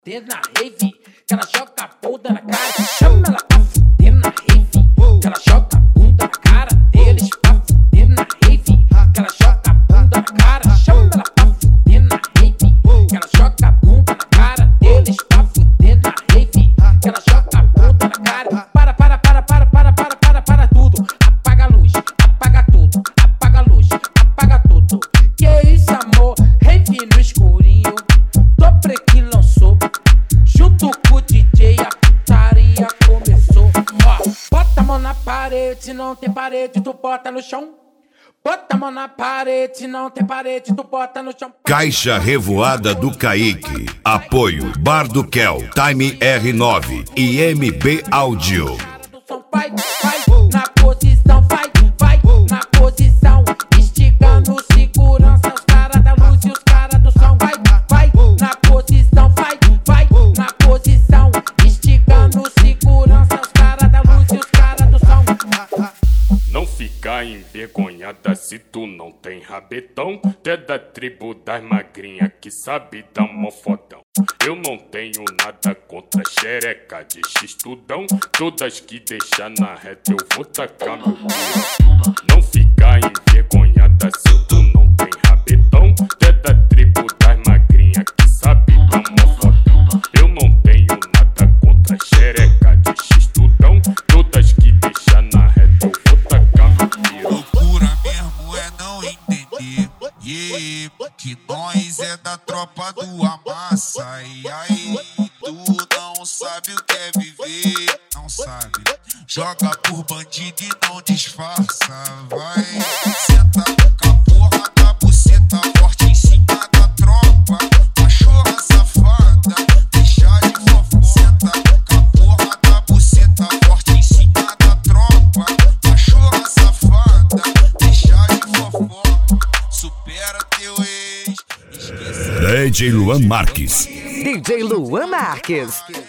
fuder na rave, que ela joga a bunda na cara. Chama ela pra fuder na rave, que ela joga a bunda na cara deles. Pra fuder na rave, que ela joga a bunda na cara. Chama ela pra fuder na rave, que ela joga a bunda na cara deles. Pra fuder na rave, que ela joga a bunda na cara. Para tudo, apaga a luz, apaga tudo, apaga a luz, apaga tudo. Que isso, amor? Rave no escurinho, Dobre que lançou, junto com o DJ a putaria começou. Ó, bota a mão na parede, se não tem parede, tu bota no chão. Bota a mão na parede, se não tem parede, tu bota no chão. Caixa Revoada do Kaique. Apoio Bar do Kel, Time R9 e MB Áudio. Vai, na posição, vai, na posição. Instigando segurança, os caras da luz e os caras do som. Vai, na posição, vai, na posição. Instigando segurança, os caras da luz e os caras do som. Não fica envergonhada se tu não tem rabetão. Tu é da tribo das magrinhas que sabe dar mó fodão. Eu não tenho nada contra xereca de x-tudão. Todas que deixar na reta eu vou tacar meu piro. Não fica envergonhada se tu não tem rabetão. Tu é da tribo das magrinhas que sabe dar mó fodão. Eu não tenho nada contra xereca de x-tudão. Todas que deixar na reta eu vou tacar meu piro. Loucura mesmo é não entender, que nós é da tropa do Amassa. E aí, tu não sabe o que é viver, não sabe. Joga por bandido e não disfarça, vai. Senta com a porra da buceta forte em cima da tropa. Cachorra safada, deixa de fofo. Senta com a porra da buceta forte em cima da tropa. Cachorra safada, deixa de fofo. Supera teu ex, esquece. DJ Luan Marques. DJ Luan Marques.